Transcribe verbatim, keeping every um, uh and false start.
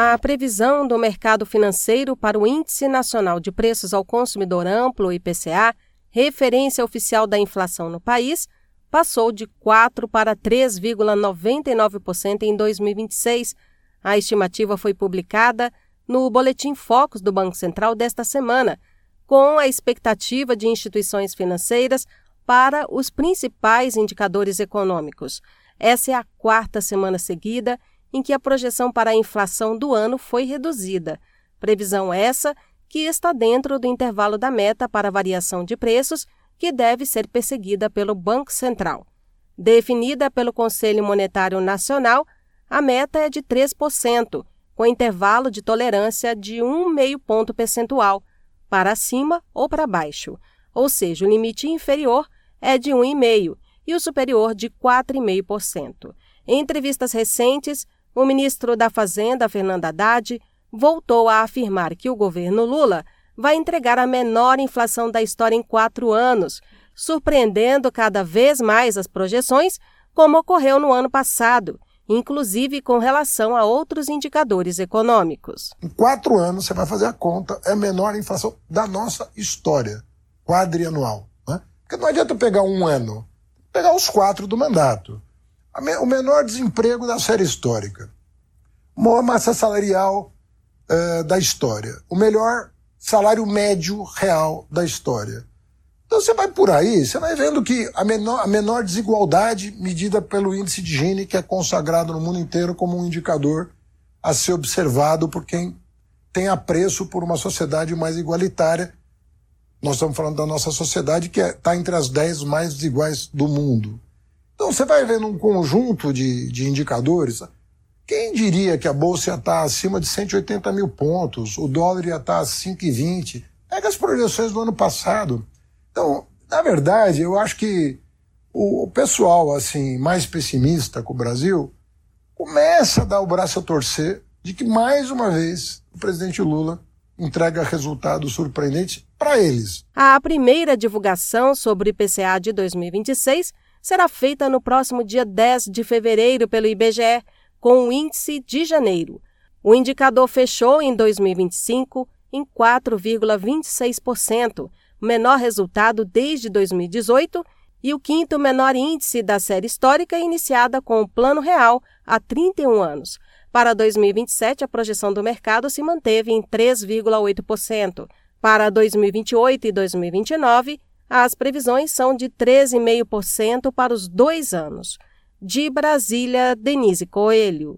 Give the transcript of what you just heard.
A previsão do mercado financeiro para o Índice Nacional de Preços ao Consumidor Amplo, I P C A, referência oficial da inflação no país, passou de quatro para três vírgula noventa e nove por cento em dois mil e vinte e seis. A estimativa foi publicada no Boletim Focus do Banco Central desta semana, com a expectativa de instituições financeiras para os principais indicadores econômicos. Essa é a quarta semana seguida em que a projeção para a inflação do ano foi reduzida. Previsão essa que está dentro do intervalo da meta para a variação de preços, que deve ser perseguida pelo Banco Central. Definida pelo Conselho Monetário Nacional, a meta é de três por cento, com intervalo de tolerância de um vírgula cinco ponto percentual, para cima ou para baixo, ou seja, o limite inferior é de um vírgula cinco por cento e o superior de quatro vírgula cinco por cento. Em entrevistas recentes, o ministro da Fazenda, Fernando Haddad, voltou a afirmar que o governo Lula vai entregar a menor inflação da história em quatro anos, surpreendendo cada vez mais as projeções, como ocorreu no ano passado, inclusive com relação a outros indicadores econômicos. Em quatro anos, você vai fazer a conta, é a menor inflação da nossa história, quadrianual. Né? Porque não adianta pegar um ano, pegar os quatro do mandato. O menor desemprego da série histórica, maior massa salarial uh, da história, o melhor salário médio real da história. Então você vai por aí, você vai vendo que a menor, a menor desigualdade medida pelo índice de Gini, que é consagrado no mundo inteiro como um indicador a ser observado por quem tem apreço por uma sociedade mais igualitária. Nós estamos falando da nossa sociedade que está é, entre as dez mais desiguais do mundo. Então você vai vendo um conjunto de, de indicadores. Quem diria que a Bolsa ia estar acima de cento e oitenta mil pontos, o dólar ia estar a cinco e vinte? Pega as projeções do ano passado. Então, na verdade, eu acho que o, o pessoal assim, mais pessimista com o Brasil começa a dar o braço a torcer de que, mais uma vez, o presidente Lula entrega resultados surpreendentes para eles. A primeira divulgação sobre o I P C A de dois mil e vinte e seis será feita no próximo dia dez de fevereiro pelo I B G E, com o índice de janeiro. O indicador fechou em dois mil e vinte e cinco em quatro vírgula vinte e seis por cento, o menor resultado desde dois mil e dezoito e o quinto menor índice da série histórica iniciada com o Plano Real há trinta e um anos. Para dois mil e vinte e sete, a projeção do mercado se manteve em três vírgula oito por cento. Para dois mil e vinte e oito e dois mil e vinte e nove, as previsões são de treze vírgula cinco por cento para os dois anos. De Brasília, Denise Coelho.